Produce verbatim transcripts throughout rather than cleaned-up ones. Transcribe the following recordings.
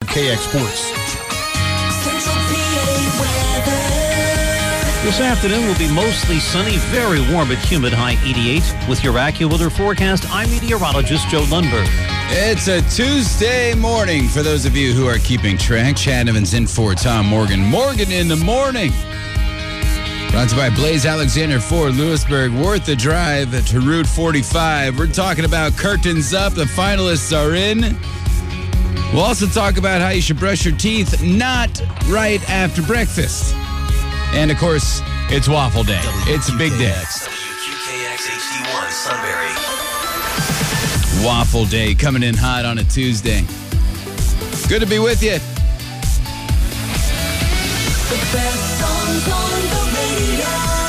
K X Sports. This afternoon will be mostly sunny, very warm but humid, high eighty-eight. With your AccuWeather forecast, I'm meteorologist Joe Lundberg. It's a Tuesday morning for those of you who are keeping track. Chad Evans in for Tom Morgan. Morgan in the morning. Brought to you by Blaze Alexander Ford, Lewisburg. Worth the drive to Route forty-five. We're talking about curtains up. The finalists are in. We'll also talk about how you should brush your teeth not right after breakfast. And, of course, it's Waffle Day. It's a big day. W Q K X H D one Sunbury. Waffle Day coming in hot on a Tuesday. Good to be with you. The best songs on the radio.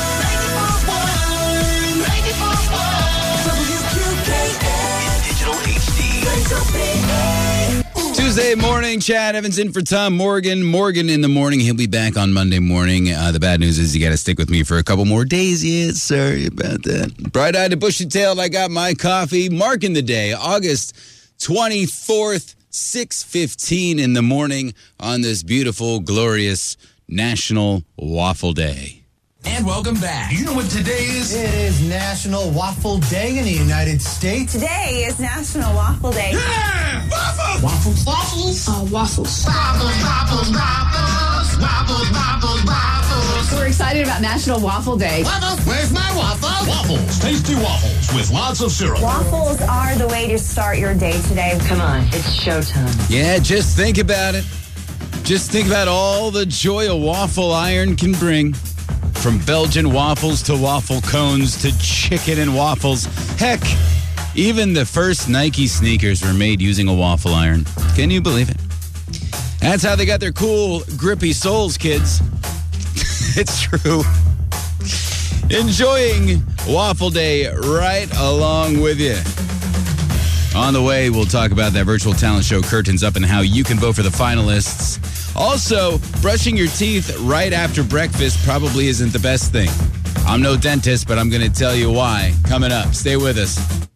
ninety-four point one W Q K X. Digital H D. Central P A. Tuesday morning, Chad Evans in for Tom Morgan. Morgan in the morning. He'll be back on Monday morning. Uh, the bad news is you got to stick with me for a couple more days. Yeah, sorry about that. Bright-eyed and bushy-tailed, I got my coffee. Marking the day, August twenty-fourth, six fifteen in the morning on this beautiful, glorious National Waffle Day. And welcome back. You know what today is? It is National Waffle Day in the United States. Today is National Waffle Day. Yeah! Waffles! Waffles. Waffles? Uh, waffles. Waffles, waffles, waffles. Waffles, waffles, waffles. We're excited about National Waffle Day. Waffles, where's my waffle? Waffles, tasty waffles with lots of syrup. Waffles are the way to start your day today. Come on, it's showtime. Yeah, just think about it. Just think about all the joy a waffle iron can bring. From Belgian waffles to waffle cones to chicken and waffles. Heck, even the first Nike sneakers were made using a waffle iron. Can you believe it? That's how they got their cool, grippy soles, kids. It's true. Enjoying Waffle Day right along with you. On the way, we'll talk about that virtual talent show, Curtains Up, and how you can vote for the finalists. Also, brushing your teeth right after breakfast probably isn't the best thing. I'm no dentist, but I'm going to tell you why. Coming up. Stay with us.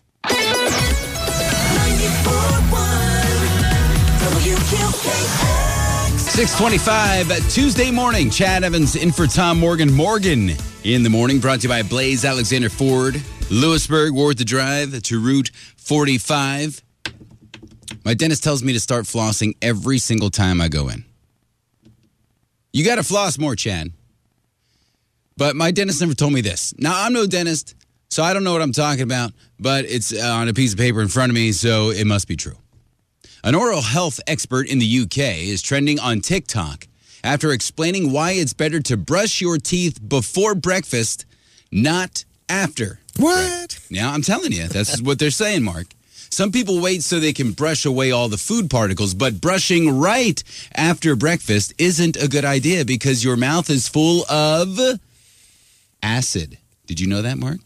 six twenty-five, Tuesday morning. Chad Evans in for Tom Morgan. Morgan in the morning, brought to you by Blaze Alexander Ford, Lewisburg, Worth the drive to Route forty-five. My dentist tells me to start flossing every single time I go in. You got to floss more, Chad. But my dentist never told me this. Now, I'm no dentist, so I don't know what I'm talking about, but it's on a piece of paper in front of me, so it must be true. An oral health expert in the U K is trending on TikTok after explaining why it's better to brush your teeth before breakfast, not after. What? Yeah, I'm telling you, that's what they're saying, Mark. Some people wait so they can brush away all the food particles, but brushing right after breakfast isn't a good idea because your mouth is full of acid. Did you know that, Mark?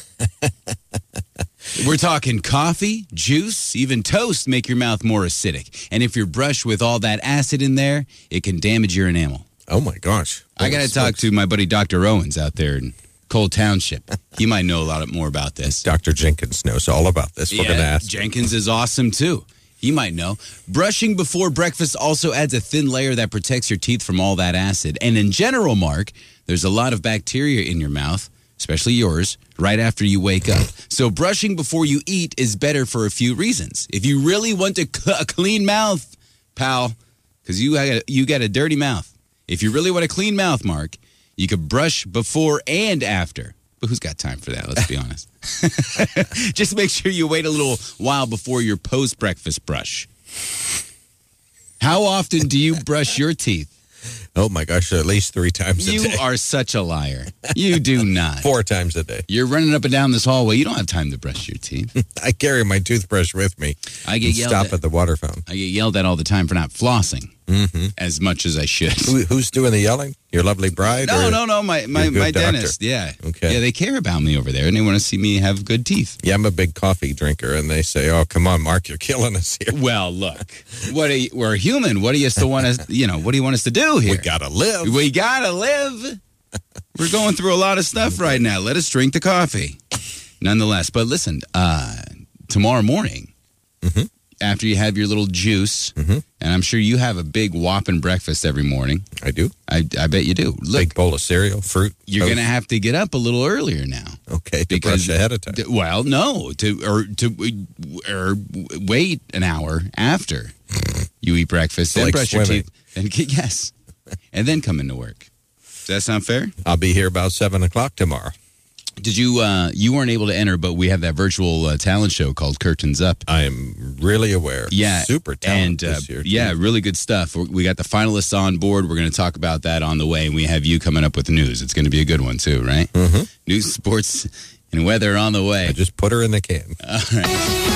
We're talking coffee, juice, even toast make your mouth more acidic. And if you're brushed with all that acid in there, it can damage your enamel. Oh, my gosh. I got to talk to my buddy Doctor Owens out there in Cole Township. He might know a lot more about this. Doctor Jenkins knows all about this. We're yeah, going to ask. Jenkins is awesome, too. He might know. Brushing before breakfast also adds a thin layer that protects your teeth from all that acid. And in general, Mark, there's a lot of bacteria in your mouth, especially yours, right after you wake up. So brushing before you eat is better for a few reasons. If you really want a, a clean mouth, pal, because you got you got a dirty mouth. If you really want a clean mouth, Mark, you could brush before and after. But who's got time for that? Let's be honest. Just make sure you wait a little while before your post-breakfast brush. How often do you brush your teeth? Oh, my gosh, at least three times a You day. You are such a liar. You do not. Four times a day. You're running up and down this hallway. You don't have time to brush your teeth. I carry my toothbrush with me. I get yelled stop at. at the water fountain. I get yelled at all the time for not flossing mm-hmm. as much as I should. Who, who's doing the yelling? Your lovely bride? No, or no, no. My my, my dentist. Yeah. Okay. Yeah, they care about me over there, and they want to see me have good teeth. Yeah, I'm a big coffee drinker, and they say, "Oh, come on, Mark, you're killing us here." Well, look, what are you, we're human. What do you still want us? You know, what do you want us to do here? We gotta live. We gotta live. We're going through a lot of stuff right now. Let us drink the coffee, nonetheless. But listen, uh, tomorrow morning, mm-hmm. after you have your little juice, Mm-hmm. and I'm sure you have a big whopping breakfast every morning. I do. I, I bet you do. Look, Big bowl of cereal, fruit. you're toast. going to have to get up a little earlier now. Okay, to brush ahead of time. d- Well, no, to or to or wait an hour after you eat breakfast, then Like brush your swimming. teeth, and get, yes, and then come into work. Does that sound fair? I'll be here about seven o'clock tomorrow. Did you? Uh, you weren't able to enter, but we have that virtual uh, talent show called Curtains Up. I am really aware. Yeah, Super talented and uh, this year. too. yeah, really good stuff. We we got the finalists on board. We're going to talk about that on the way, and we have you coming up with the news. It's going to be a good one too, right? Mm-hmm. News, sports, and weather on the way. I just put her in the can. All right.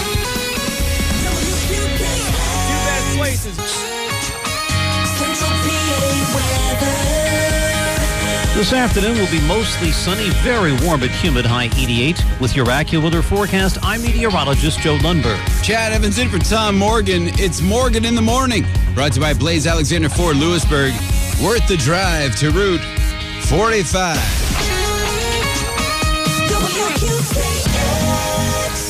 Central P A weather. This afternoon will be mostly sunny, very warm but humid, high eighty-eight. With your AccuWeather forecast, I'm meteorologist Joe Lundberg. Chad Evans in for Tom Morgan. It's Morgan in the Morning. Brought to you by Blaze Alexander Ford Lewisburg. Worth the drive to Route forty-five. W Q K X.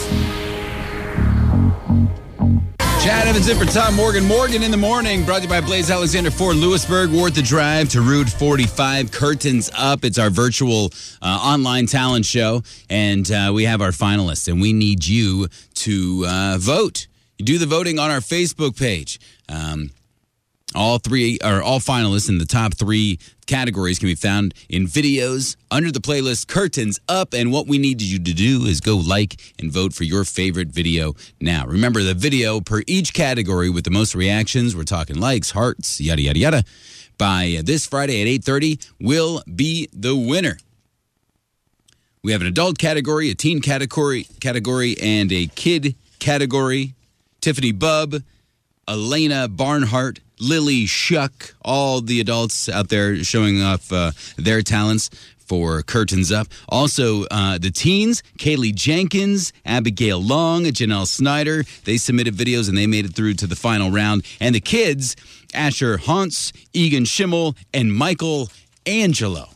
Chad Evans in for Tom Morgan. Morgan in the Morning. Brought to you by Blaze Alexander Ford Lewisburg. Worth the drive to Route forty-five. Curtains Up. It's our virtual uh, online talent show. And uh, we have our finalists. And we need you to uh, vote. You do the voting on our Facebook page. Um, All three or all finalists in the top three categories can be found in videos under the playlist Curtains Up. And what we need you to do is go like and vote for your favorite video now. Remember, the video per each category with the most reactions, we're talking likes, hearts, yada, yada, yada, by this Friday at eight thirty will be the winner. We have an adult category, a teen category, category, and a kid category. Tiffany Bubb, Elena Barnhart, Lily Shuck, all the adults out there showing off uh, their talents for Curtains Up. Also, uh, the teens, Kaylee Jenkins, Abigail Long, Janelle Snyder, they submitted videos and they made it through to the final round. And the kids, Asher Hauntz, Egan Schimmel, and Michael Angelo,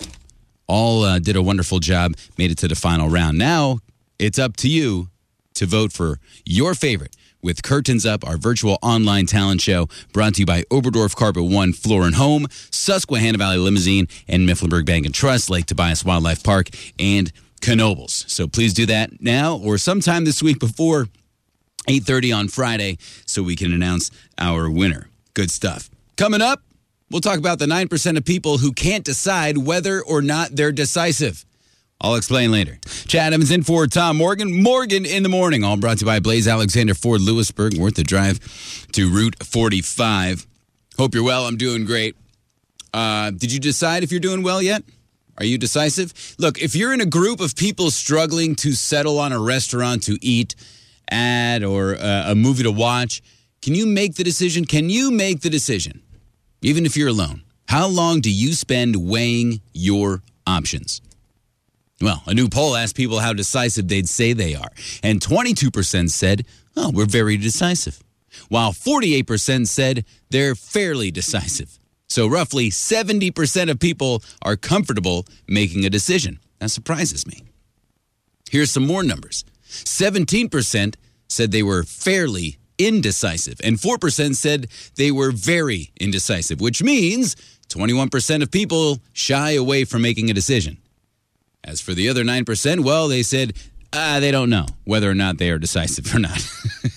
all uh, did a wonderful job, made it to the final round. Now, it's up to you to vote for your favorite with Curtains Up, our virtual online talent show, brought to you by Oberdorf Carpet One Floor and Home, Susquehanna Valley Limousine, and Mifflinburg Bank and Trust, Lake Tobias Wildlife Park, and Knoebels. So please do that now or sometime this week before eight thirty on Friday so we can announce our winner. Good stuff. Coming up, we'll talk about the nine percent of people who can't decide whether or not they're decisive. I'll explain later. Chad Evans in for Tom Morgan. Morgan in the Morning. All brought to you by Blaze Alexander Ford Lewisburg. Worth the drive to Route forty-five. Hope you're well. I'm doing great. Uh, did you decide if you're doing well yet? Are you decisive? Look, if you're in a group of people struggling to settle on a restaurant to eat at or uh, a movie to watch, can you make the decision? Can you make the decision, even if you're alone? How long do you spend weighing your options? Well, a new poll asked people how decisive they'd say they are. And twenty-two percent said, oh, we're very decisive. While forty-eight percent said they're fairly decisive. So roughly seventy percent of people are comfortable making a decision. That surprises me. Here's some more numbers. seventeen percent said they were fairly indecisive. And four percent said they were very indecisive, which means twenty-one percent of people shy away from making a decision. As for the other nine percent, well, they said ah, they don't know whether or not they are decisive or not.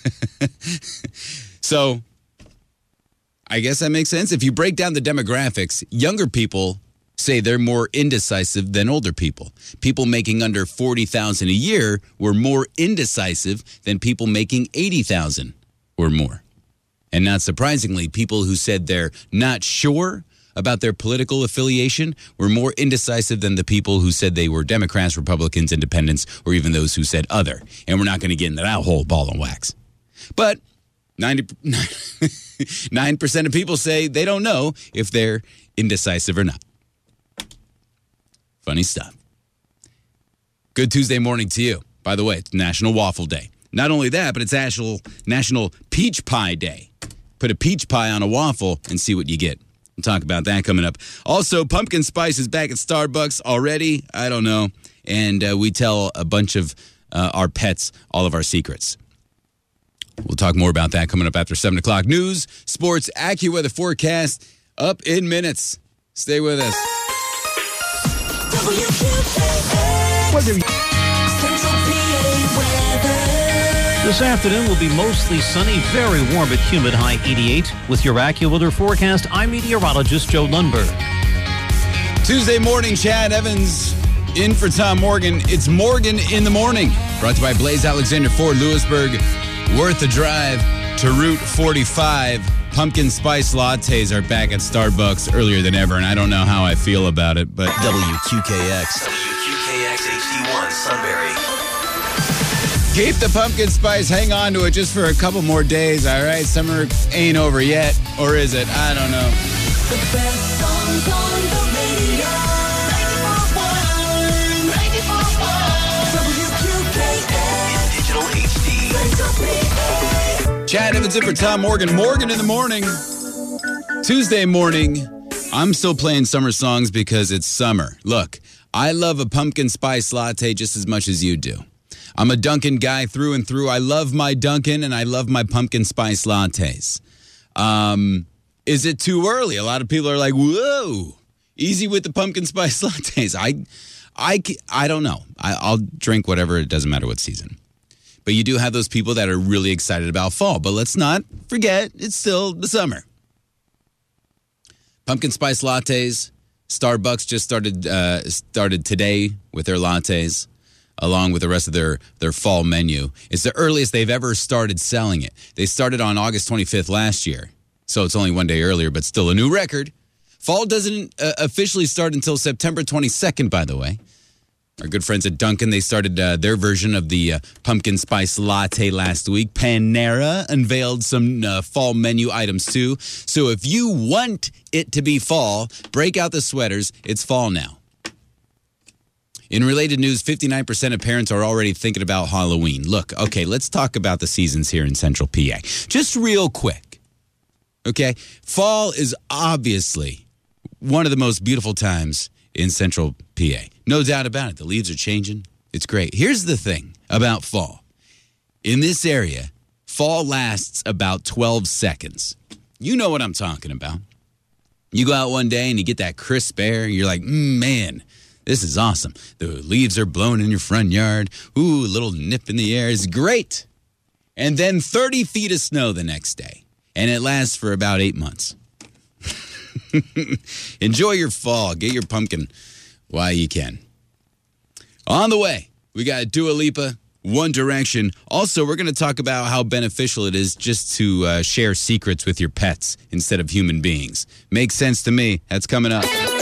So I guess that makes sense. If you break down the demographics, younger people say they're more indecisive than older people. People making under forty thousand dollars a year were more indecisive than people making eighty thousand dollars or more. And not surprisingly, people who said they're not sure about their political affiliation were more indecisive than the people who said they were Democrats, Republicans, Independents, or even those who said other. And we're not going to get into that whole ball of wax. But ninety-nine percent of people say they don't know if they're indecisive or not. Funny stuff. Good Tuesday morning to you. By the way, it's National Waffle Day. Not only that, but it's National, National Peach Pie Day. Put a peach pie on a waffle and see what you get. We'll talk about that coming up. Also, pumpkin spice is back at Starbucks already. I don't know. And uh, we tell a bunch of uh, our pets all of our secrets. We'll talk more about that coming up after seven o'clock. News, sports, AccuWeather forecast up in minutes. Stay with us. W Q K X. Weather. Central P A weather. This afternoon will be mostly sunny, very warm but humid, high eighty-eight. With your AccuWeather forecast, I'm meteorologist Joe Lundberg. Tuesday morning, Chad Evans in for Tom Morgan. It's Morgan in the Morning. Brought to you by Blaze Alexander Ford, Lewisburg. Worth the drive to Route forty-five. Pumpkin spice lattes are back at Starbucks earlier than ever, and I don't know how I feel about it, but W Q K X. W Q K X H D one Sunbury. keep the pumpkin spice. Hang on to it just for a couple more days, all right? Summer ain't over yet, or is it? I don't know. The best songs on the radio. ninety-four point one W Q K X. In digital H D. Central P A. Chad Evans in for Tom Morgan. Morgan in the morning. Tuesday morning. I'm still playing summer songs because it's summer. Look, I love a pumpkin spice latte just as much as you do. I'm a Dunkin' guy through and through. I love my Dunkin' and I love my pumpkin spice lattes. Um, is it too early? A lot of people are like, whoa, easy with the pumpkin spice lattes. I, I, I don't know. I, I'll drink whatever. It doesn't matter what season. But you do have those people that are really excited about fall. But let's not forget, it's still the summer. Pumpkin spice lattes. Starbucks just started uh, started today with their lattes, along with the rest of their, their fall menu. It's the earliest they've ever started selling it. They started on August twenty-fifth last year, so it's only one day earlier, but still a new record. Fall doesn't uh, officially start until September twenty-second, by the way. Our good friends at Dunkin', they started uh, their version of the uh, pumpkin spice latte last week. Panera unveiled some uh, fall menu items, too. So if you want it to be fall, break out the sweaters. It's fall now. In related news, fifty-nine percent of parents are already thinking about Halloween. Look, okay, let's talk about the seasons here in Central P A. Just real quick, okay? Fall is obviously one of the most beautiful times in Central P A. No doubt about it. The leaves are changing. It's great. Here's the thing about fall. In this area, fall lasts about twelve seconds. You know what I'm talking about. You go out one day and you get that crisp air. You're like, mm, man, this is awesome. The leaves are blowing in your front yard. Ooh, a little nip in the air is great. And then thirty feet of snow the next day. And it lasts for about eight months. Enjoy your fall. Get your pumpkin while you can. On the way, we got Dua Lipa, One Direction. Also, we're going to talk about how beneficial it is just to uh, share secrets with your pets instead of human beings. Makes sense to me. That's coming up. W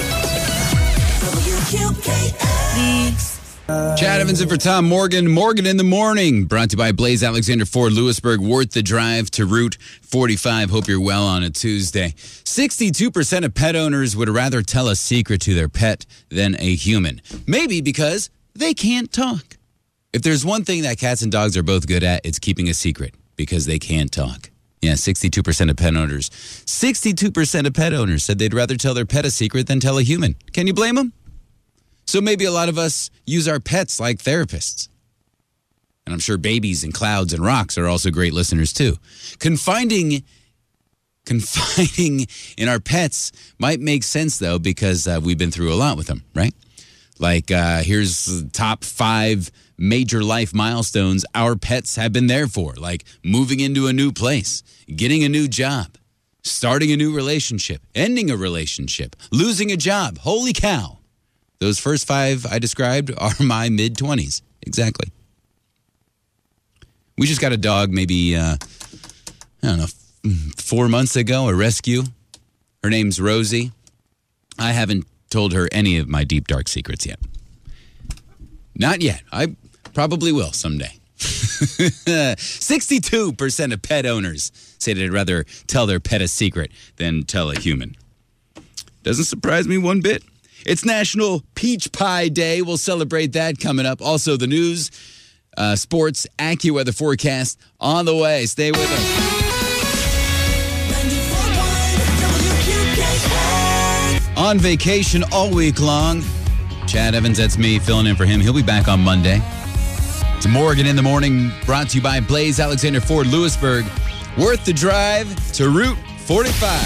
Q K X. Chad Evans in for Tom Morgan. Morgan in the Morning. Brought to you by Blaze Alexander Ford, Lewisburg. Worth the drive to Route forty-five. Hope you're well on a Tuesday. sixty-two percent of pet owners would rather tell a secret to their pet than a human. Maybe because they can't talk. If there's one thing that cats and dogs are both good at, it's keeping a secret because they can't talk. Yeah, sixty-two percent of pet owners. sixty-two percent of pet owners said they'd rather tell their pet a secret than tell a human. Can you blame them? So maybe a lot of us use our pets like therapists. And I'm sure babies and clouds and rocks are also great listeners too. Confiding, confiding in our pets might make sense though because uh, we've been through a lot with them, right? Like uh, here's the top five major life milestones our pets have been there for, like moving into a new place, getting a new job, starting a new relationship, ending a relationship, losing a job. Holy cow. Those first five I described are my mid-twenties. Exactly. We just got a dog maybe, uh, I don't know, four months ago, a rescue. Her name's Rosie. I haven't told her any of my deep, dark secrets yet. Not yet. I probably will someday. sixty-two percent of pet owners say they'd rather tell their pet a secret than tell a human. Doesn't surprise me one bit. It's National Peach Pie Day. We'll celebrate that coming up. Also, the news, uh, sports, AccuWeather forecast on the way. Stay with us. ninety-four point one W Q K X. On vacation all week long. Chad Evans, that's me, filling in for him. He'll be back on Monday. It's Morgan in the Morning, brought to you by Blaze Alexander Ford Lewisburg. Worth the drive to Route forty-five.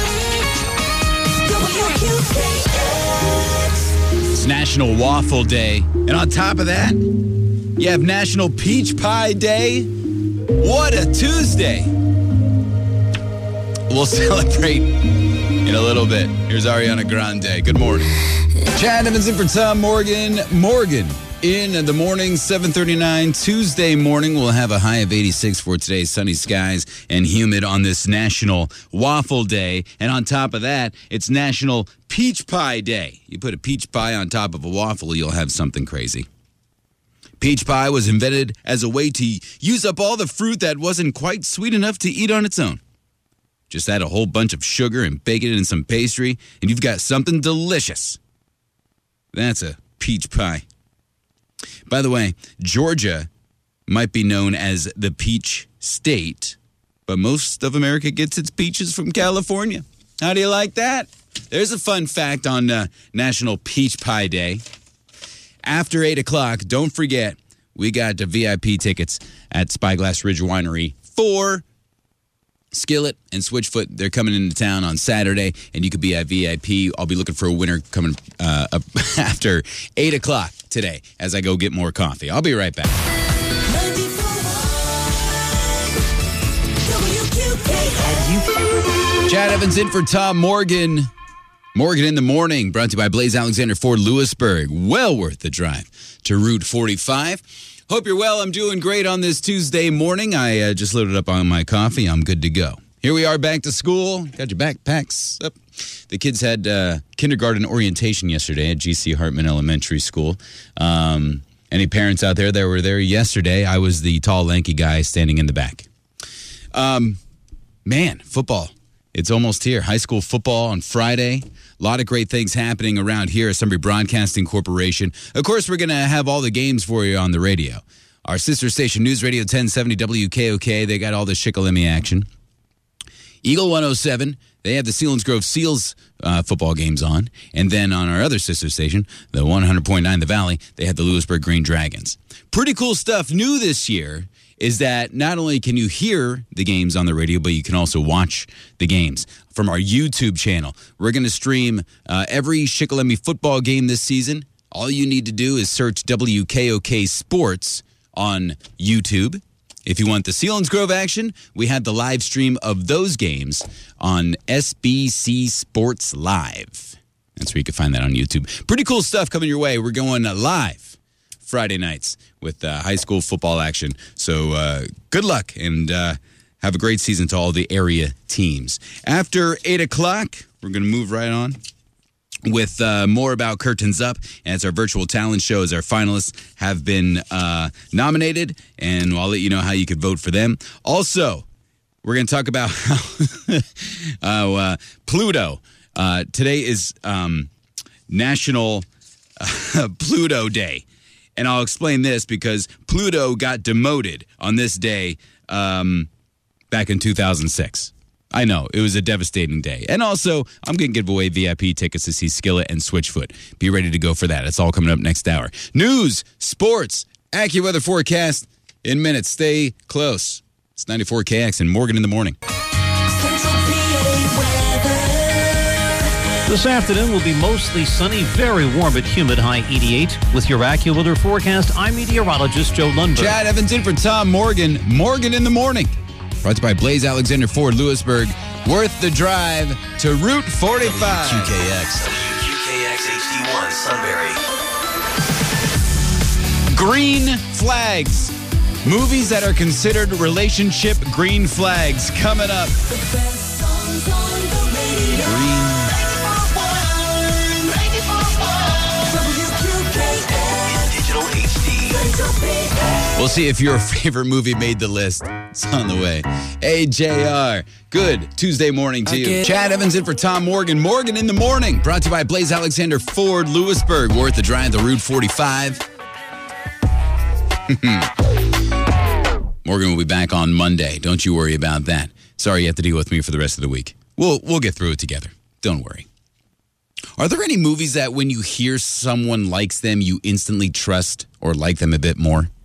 It's National Waffle Day. And on top of that, you have National Peach Pie Day. What a Tuesday. We'll celebrate in a little bit. Here's Ariana Grande. Good morning. Chad Evans in for Tom Morgan. Morgan in the morning, seven thirty-nine. Tuesday morning, we'll have a high of eighty-six for today. Sunny skies and humid on this National Waffle Day. And on top of that, it's National Peach Pie Day. You put a peach pie on top of a waffle, you'll have something crazy. Peach pie was invented as a way to use up all the fruit that wasn't quite sweet enough to eat on its own. Just add a whole bunch of sugar and bake it in some pastry, and you've got something delicious. That's a peach pie. By the way, Georgia might be known as the Peach State, but most of America gets its peaches from California. How do you like that? There's a fun fact on uh, National Peach Pie Day. After eight o'clock, don't forget, we got the V I P tickets at Spyglass Ridge Winery for Skillet and Switchfoot. They're coming into town on Saturday, and you could be at V I P. I'll be looking for a winner coming uh, up after eight o'clock today as I go get more coffee. I'll be right back. Chad Evans in for Tom Morgan. Morgan in the Morning, brought to you by Blaze Alexander Ford Lewisburg. Well worth the drive to Route forty-five. Hope you're well. I'm doing great on this Tuesday morning. I uh, just loaded up on my coffee. I'm good to go. Here we are back to school. Got your backpacks up. The kids had uh, kindergarten orientation yesterday at G C Hartman Elementary School. Um, any parents out there that were there yesterday? I was the tall, lanky guy standing in the back. Um, man, football. It's almost here. High school football on Friday. A lot of great things happening around here at Sunbury Broadcasting Corporation. Of course, we're going to have all the games for you on the radio. Our sister station, News Radio ten seventy W K O K, they got all the Shikellamy action. Eagle one oh seven, they have the Selinsgrove Seals uh, football games on. And then on our other sister station, the one hundred point nine The Valley, they have the Lewisburg Green Dragons. Pretty cool stuff. New this year is that not only can you hear the games on the radio, but you can also watch the games from our YouTube channel. We're going to stream uh, every Shikellamy football game this season. All you need to do is search W K O K Sports on YouTube. If you want the Selinsgrove action, we had the live stream of those games on S B C Sports Live. That's where you can find that on YouTube. Pretty cool stuff coming your way. We're going live Friday nights with uh, high school football action. So uh, good luck and uh, have a great season to all the area teams. After eight o'clock, we're going to move right on with uh, more about Curtains Up. And it's our virtual talent show as our finalists have been uh, nominated. And I'll let you know how you could vote for them. Also, we're going to talk about how uh, uh, Pluto. Uh, today is um, National uh, Pluto Day. And I'll explain this because Pluto got demoted on this day um, back in two thousand six. I know, it was a devastating day. And also, I'm going to give away V I P tickets to see Skillet and Switchfoot. Be ready to go for that. It's all coming up next hour. News, sports, AccuWeather forecast in minutes. Stay close. It's ninety-four K X and Morgan in the Morning. This afternoon will be mostly sunny, very warm but humid, high eighty-eight. With your AccuWeather forecast, I'm meteorologist Joe Lundberg. Chad Evans in for Tom Morgan. Morgan in the Morning. Brought to you by Blaze Alexander Ford Lewisburg. Worth the drive to Route forty-five. W Q K X. W Q K X H D one Sunbury. Green flags. Movies that are considered relationship green flags coming up. Green. Digital H D. We'll see if your favorite movie made the list. It's on the way. A J R. Good Tuesday morning to you. Chad Evans in for Tom Morgan. Morgan in the Morning. Brought to you by Blaze Alexander Ford Lewisburg. Worth the drive to Route forty-five. Morgan will be back on Monday. Don't you worry about that. Sorry you have to deal with me for the rest of the week. We'll we'll get through it together. Don't worry. Are there any movies that when you hear someone likes them, you instantly trust or like them a bit more?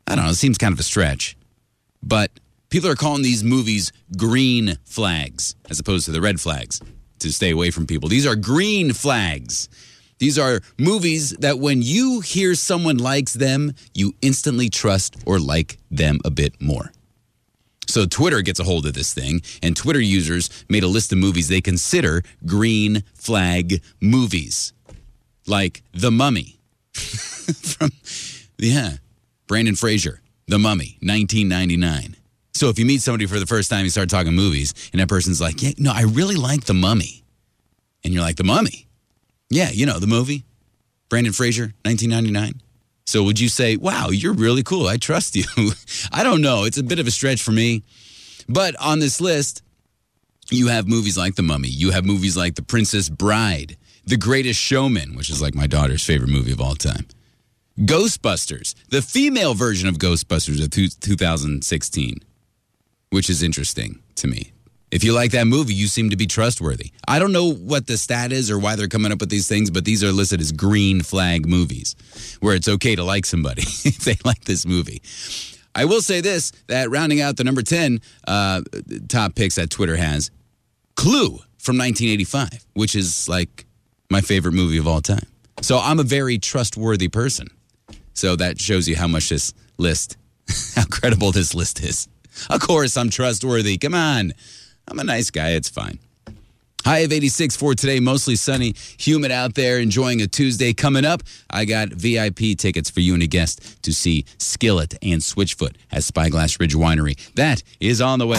I don't know, it seems kind of a stretch. But people are calling these movies green flags as opposed to the red flags to stay away from people. These are green flags. These are movies that when you hear someone likes them, you instantly trust or like them a bit more. So Twitter gets a hold of this thing, and Twitter users made a list of movies they consider green flag movies. Like The Mummy. From, yeah, Brandon Fraser, The Mummy, nineteen ninety-nine. So if you meet somebody for the first time, you start talking movies, and that person's like, yeah, no, I really like The Mummy. And you're like, The Mummy? Yeah, you know, the movie. Brandon Fraser, nineteen ninety-nine. So would you say, wow, you're really cool. I trust you. I don't know. It's a bit of a stretch for me. But on this list, you have movies like The Mummy. You have movies like The Princess Bride, The Greatest Showman, which is like my daughter's favorite movie of all time. Ghostbusters, the female version of Ghostbusters of two thousand sixteen, which is interesting to me. If you like that movie, you seem to be trustworthy. I don't know what the stat is or why they're coming up with these things, but these are listed as green flag movies, where it's okay to like somebody if they like this movie. I will say this, that rounding out the number ten uh, top picks that Twitter has, Clue from nineteen eighty-five, which is like my favorite movie of all time. So I'm a very trustworthy person. So that shows you how much this list, how credible this list is. Of course, I'm trustworthy. Come on. I'm a nice guy. It's fine. High of eighty-six for today. Mostly sunny, humid out there, enjoying a Tuesday. Coming up, I got V I P tickets for you and a guest to see Skillet and Switchfoot at Spyglass Ridge Winery. That is on the way.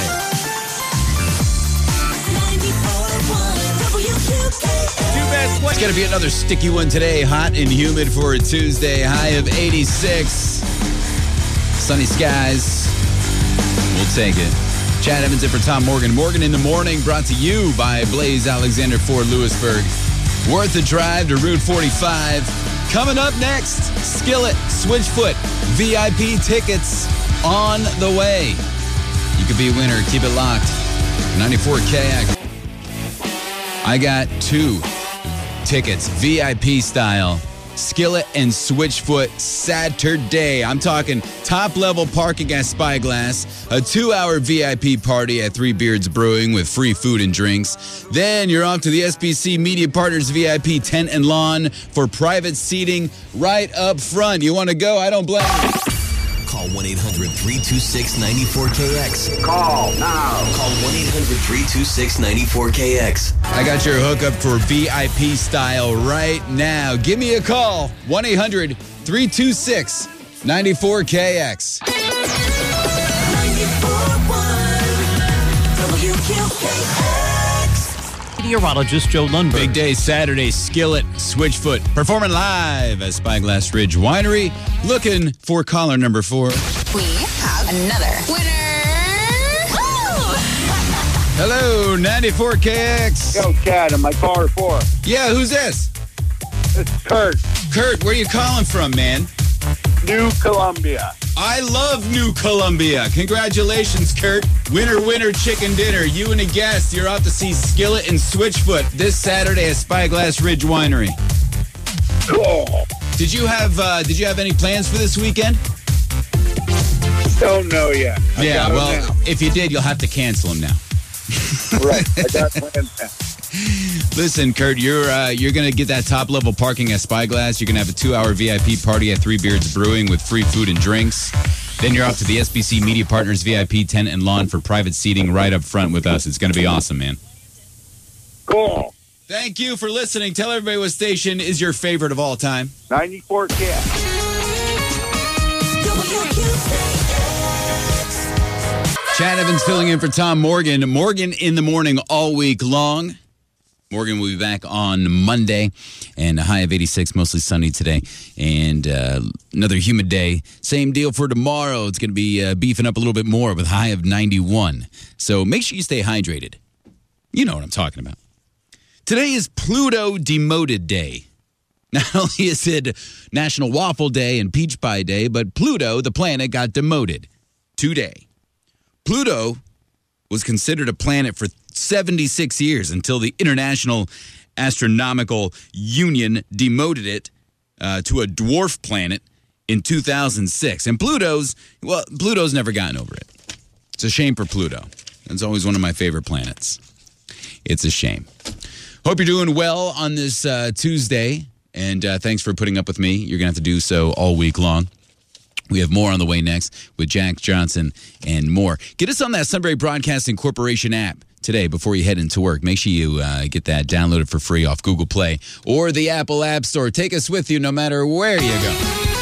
It's going to be another sticky one today. Hot and humid for a Tuesday. High of eighty-six. Sunny skies. We'll take it. Chad Evans in for Tom Morgan. Morgan in the Morning brought to you by Blaze Alexander Ford Lewisburg. Worth the drive to Route forty-five. Coming up next, Skillet, Switchfoot, V I P tickets on the way. You could be a winner. Keep it locked. ninety-four K X. I got two tickets, V I P style. Skillet and Switchfoot Saturday. I'm talking top-level parking at Spyglass, a two-hour V I P party at Three Beards Brewing with free food and drinks. Then you're off to the S B C Media Partners V I P tent and lawn for private seating right up front. You want to go? I don't blame you. Call one eight hundred three two six nine four K X. Call now. Call one eight hundred three two six nine four K X. I got your hookup for V I P style right now. Give me a call. one eight hundred three two six nine four K X. Meteorologist Joe Lundberg. Big day Saturday, Skillet, Switchfoot, performing live at Spyglass Ridge Winery. Looking for caller number four. We have another winner. Hello, ninety-four K X. Yo, Chad, am I caller four? Yeah, who's this? It's Kurt, Kurt, where you calling from, man? New Columbia. I love New Columbia. Congratulations, Kurt. Winner, winner, chicken dinner. You and a guest. You're out to see Skillet and Switchfoot this Saturday at Spyglass Ridge Winery. Cool. Did you have uh, Did you have any plans for this weekend? Don't know yet. I yeah, got 'em well, now. if you did, you'll have to cancel them now. Right, I got plans now. Listen, Kurt, you're uh, you're gonna get that top level parking at Spyglass. You're gonna have a two hour V I P party at Three Beards Brewing with free food and drinks. Then you're off to the S B C Media Partners V I P tent and lawn for private seating right up front with us. It's gonna be awesome, man. Cool. Thank you for listening. Tell everybody what station is your favorite of all time. ninety-four K. Chad Evans filling in for Tom Morgan. Morgan in the Morning all week long. Morgan will be back on Monday, and a high of eighty-six, mostly sunny today, and uh, another humid day. Same deal for tomorrow. It's going to be uh, beefing up a little bit more with a high of ninety-one. So make sure you stay hydrated. You know what I'm talking about. Today is Pluto Demoted Day. Not only is it National Waffle Day and Peach Pie Day, but Pluto, the planet, got demoted today. Pluto was considered a planet for seventy-six years until the International Astronomical Union demoted it uh, to a dwarf planet in two thousand six. And Pluto's, well, Pluto's never gotten over it. It's a shame for Pluto. It's always one of my favorite planets. It's a shame. Hope you're doing well on this uh, Tuesday. And uh, thanks for putting up with me. You're going to have to do so all week long. We have more on the way next with Jack Johnson and more. Get us on that Sunbury Broadcasting Corporation app today before you head into work. Make sure you uh, get that downloaded for free off Google Play or the Apple App Store. Take us with you no matter where you go.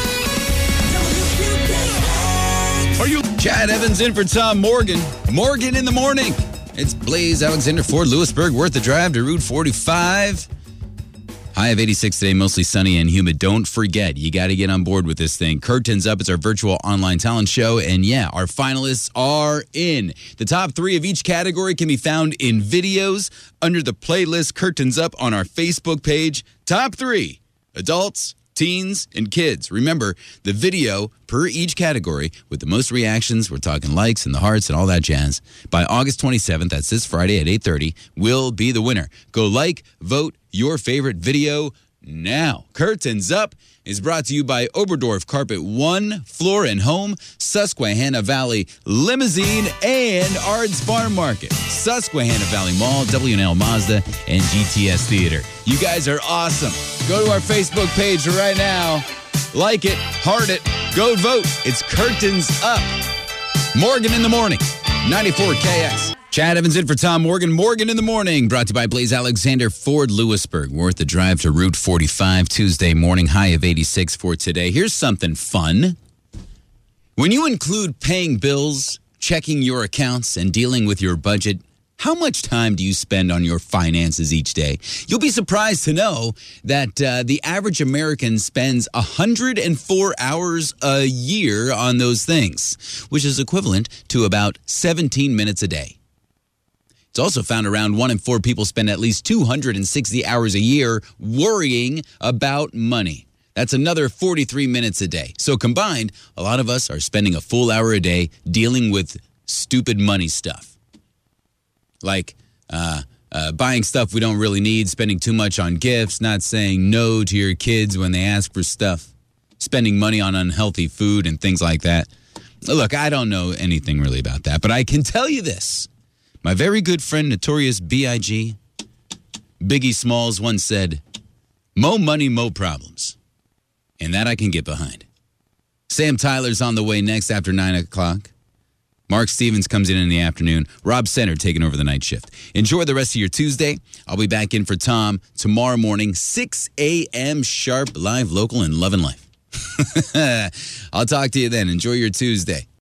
Are you Chad Evans in for Tom Morgan? Morgan in the morning. It's Blaze Alexander Ford Lewisburg, worth the drive to Route forty-five. High of eighty-six today, mostly sunny and humid. Don't forget, you got to get on board with this thing. Curtains Up, it's our virtual online talent show. And yeah, our finalists are in. The top three of each category can be found in videos under the playlist Curtains Up on our Facebook page. Top three, adults, teens, and kids. Remember, the video per each category with the most reactions, we're talking likes and the hearts and all that jazz, by August twenty-seventh, that's this Friday at eight thirty, will be the winner. Go like, vote your favorite video now. Curtains Up is brought to you by Oberdorf Carpet One, Floor and Home, Susquehanna Valley Limousine, and Ard's Farm Market, Susquehanna Valley Mall, W and L Mazda, and G T S Theater. You guys are awesome. Go to our Facebook page right now. Like it, heart it, go vote. It's Curtains Up. Morgan in the morning, ninety-four K X. Chad Evans in for Tom Morgan. Morgan in the morning, brought to you by Blaze Alexander Ford Lewisburg. Worth the drive to Route forty-five, Tuesday morning, high of eighty-six for today. Here's something fun. When you include paying bills, checking your accounts, and dealing with your budget, how much time do you spend on your finances each day? You'll be surprised to know that uh, the average American spends one hundred four hours a year on those things, which is equivalent to about seventeen minutes a day. It's also found around one in four people spend at least two hundred sixty hours a year worrying about money. That's another forty-three minutes a day. So combined, a lot of us are spending a full hour a day dealing with stupid money stuff. Like uh, uh, buying stuff we don't really need, spending too much on gifts, not saying no to your kids when they ask for stuff, spending money on unhealthy food and things like that. Look, I don't know anything really about that, but I can tell you this. My very good friend, Notorious B I G, Biggie Smalls, once said, "Mo money, mo problems." And that I can get behind. Sam Tyler's on the way next after nine o'clock. Mark Stevens comes in in the afternoon. Rob Center taking over the night shift. Enjoy the rest of your Tuesday. I'll be back in for Tom tomorrow morning, six a.m. sharp, live, local, and love and life. I'll talk to you then. Enjoy your Tuesday.